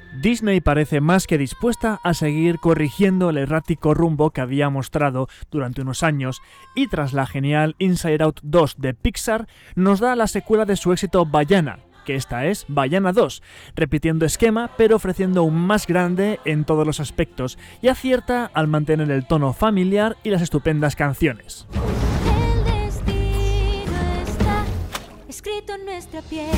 Disney parece más que dispuesta a seguir corrigiendo el errático rumbo que había mostrado durante unos años, y tras la genial Inside Out 2 de Pixar, nos da la secuela de su éxito Vaiana, que esta es Vaiana 2, repitiendo esquema pero ofreciendo un más grande en todos los aspectos, y acierta al mantener el tono familiar y las estupendas canciones. El destino está escrito en nuestra piel.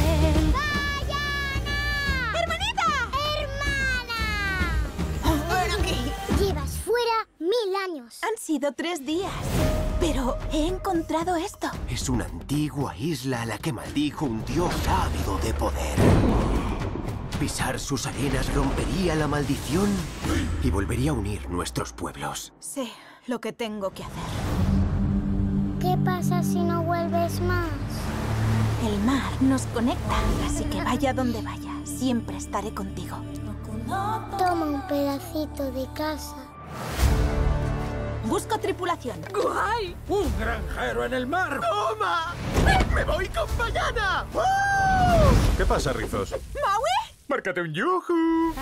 Llevas fuera 1000 años. Han sido 3 días, pero he encontrado esto. Es una antigua isla a la que maldijo un dios ávido de poder. Pisar sus arenas rompería la maldición y volvería a unir nuestros pueblos. Sé lo que tengo que hacer. ¿Qué pasa si no vuelves más? El mar nos conecta, así que vaya donde vaya, siempre estaré contigo. Toma un pedacito de casa. Busco tripulación. ¡Guay! ¡Un granjero en el mar! ¡Toma! ¡Me voy con Vaiana! ¿Qué pasa, Rizos? ¿Maui? ¡Márcate un yuju!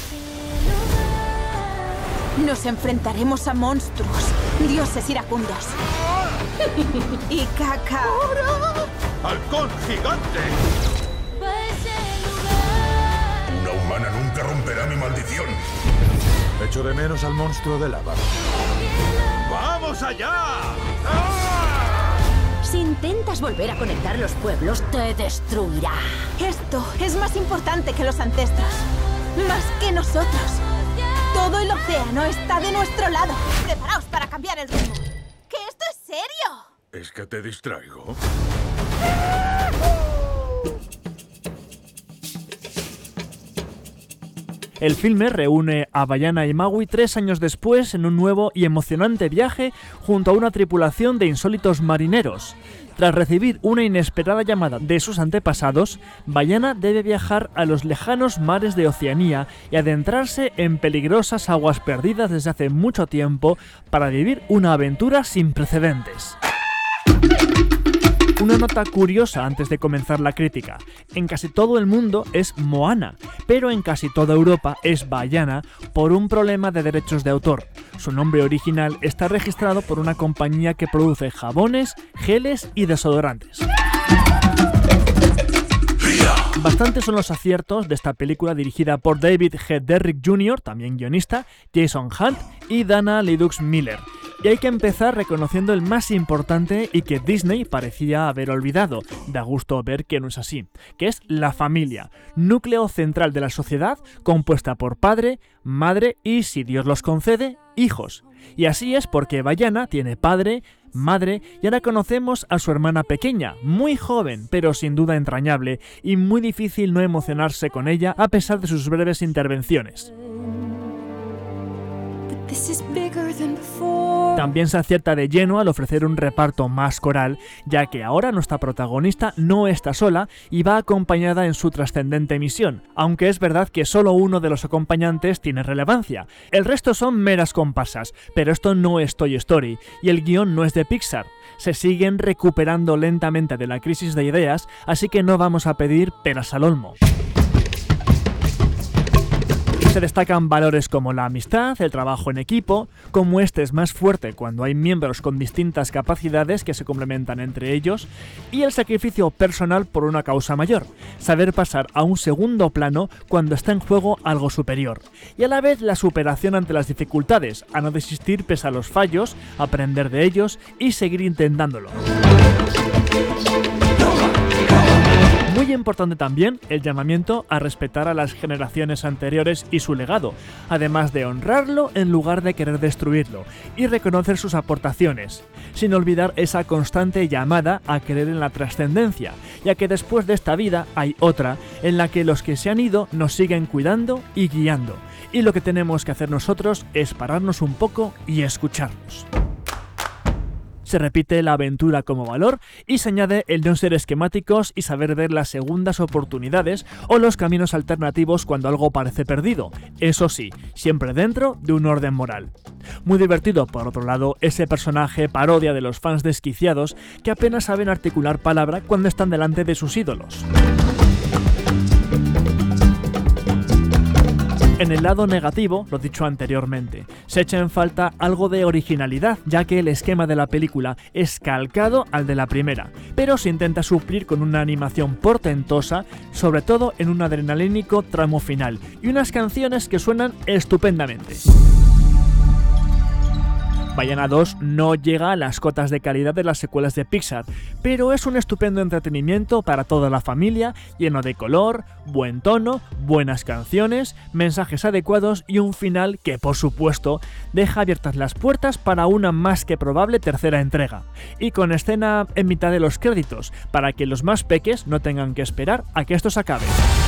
Nos enfrentaremos a monstruos, dioses iracundos. Y caca. ¡Halcón gigante! Una humana nunca romperá mi maldición. Echo de menos al monstruo de lava. ¡Vamos allá! ¡Ah! Si intentas volver a conectar los pueblos, te destruirá. Esto es más importante que los ancestros. Más que nosotros. Todo el océano está de nuestro lado. Preparaos para cambiar el rumbo. ¡Que esto es serio! ¿Es que te distraigo? El filme reúne a Vaiana y Maui 3 años después en un nuevo y emocionante viaje junto a una tripulación de insólitos marineros. Tras recibir una inesperada llamada de sus antepasados, Vaiana debe viajar a los lejanos mares de Oceanía y adentrarse en peligrosas aguas perdidas desde hace mucho tiempo para vivir una aventura sin precedentes. Una nota curiosa antes de comenzar la crítica. En casi todo el mundo es Moana, pero en casi toda Europa es Vaiana por un problema de derechos de autor. Su nombre original está registrado por una compañía que produce jabones, geles y desodorantes. Bastantes son los aciertos de esta película dirigida por David G. Derrick Jr., también guionista, Jason Hunt y Dana Leduc Miller. Y hay que empezar reconociendo el más importante y que Disney parecía haber olvidado, da gusto ver que no es así, que es la familia, núcleo central de la sociedad compuesta por padre, madre y, si Dios los concede, hijos. Y así es porque Vaiana tiene padre, madre y ahora conocemos a su hermana pequeña, muy joven pero sin duda entrañable y muy difícil no emocionarse con ella a pesar de sus breves intervenciones. También se acierta de lleno al ofrecer un reparto más coral, ya que ahora nuestra protagonista no está sola y va acompañada en su trascendente misión, aunque es verdad que solo uno de los acompañantes tiene relevancia. El resto son meras comparsas, pero esto no es Toy Story, y el guión no es de Pixar. Se siguen recuperando lentamente de la crisis de ideas, así que no vamos a pedir peras al olmo. Se destacan valores como la amistad, el trabajo en equipo, como este es más fuerte cuando hay miembros con distintas capacidades que se complementan entre ellos, y el sacrificio personal por una causa mayor, saber pasar a un segundo plano cuando está en juego algo superior, y a la vez la superación ante las dificultades, a no desistir pese a los fallos, aprender de ellos y seguir intentándolo. Muy importante también el llamamiento a respetar a las generaciones anteriores y su legado, además de honrarlo en lugar de querer destruirlo, y reconocer sus aportaciones, sin olvidar esa constante llamada a creer en la trascendencia, ya que después de esta vida hay otra en la que los que se han ido nos siguen cuidando y guiando, y lo que tenemos que hacer nosotros es pararnos un poco y escucharlos. Se repite la aventura como valor y se añade el no ser esquemáticos y saber ver las segundas oportunidades o los caminos alternativos cuando algo parece perdido. Eso sí, siempre dentro de un orden moral. Muy divertido, por otro lado, ese personaje parodia de los fans desquiciados que apenas saben articular palabra cuando están delante de sus ídolos. En el lado negativo, lo dicho anteriormente, se echa en falta algo de originalidad, ya que el esquema de la película es calcado al de la primera, pero se intenta suplir con una animación portentosa, sobre todo en un adrenalínico tramo final, y unas canciones que suenan estupendamente. Vaiana 2 no llega a las cotas de calidad de las secuelas de Pixar, pero es un estupendo entretenimiento para toda la familia, lleno de color, buen tono, buenas canciones, mensajes adecuados y un final que, por supuesto, deja abiertas las puertas para una más que probable tercera entrega, y con escena en mitad de los créditos, para que los más peques no tengan que esperar a que esto se acabe.